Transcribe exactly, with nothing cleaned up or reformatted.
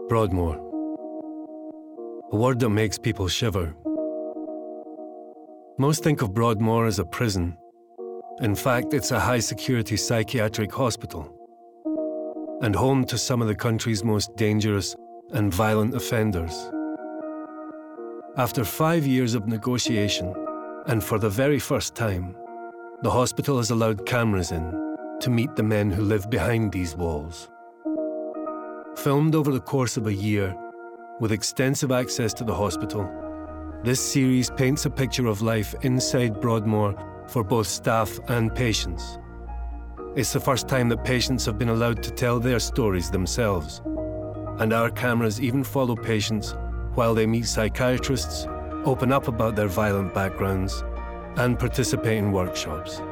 Broadmoor. A word that makes people shiver. Most think of Broadmoor as a prison. In fact, it's a high-security psychiatric hospital and home to some of the country's most dangerous and violent offenders. After five years of negotiation, and for the very first time, the hospital has allowed cameras in to meet the men who live behind these walls. Filmed over the course of a year, with extensive access to the hospital, this series paints a picture of life inside Broadmoor for both staff and patients. It's the first time that patients have been allowed to tell their stories themselves, and our cameras even follow patients while they meet psychiatrists, open up about their violent backgrounds, and participate in workshops.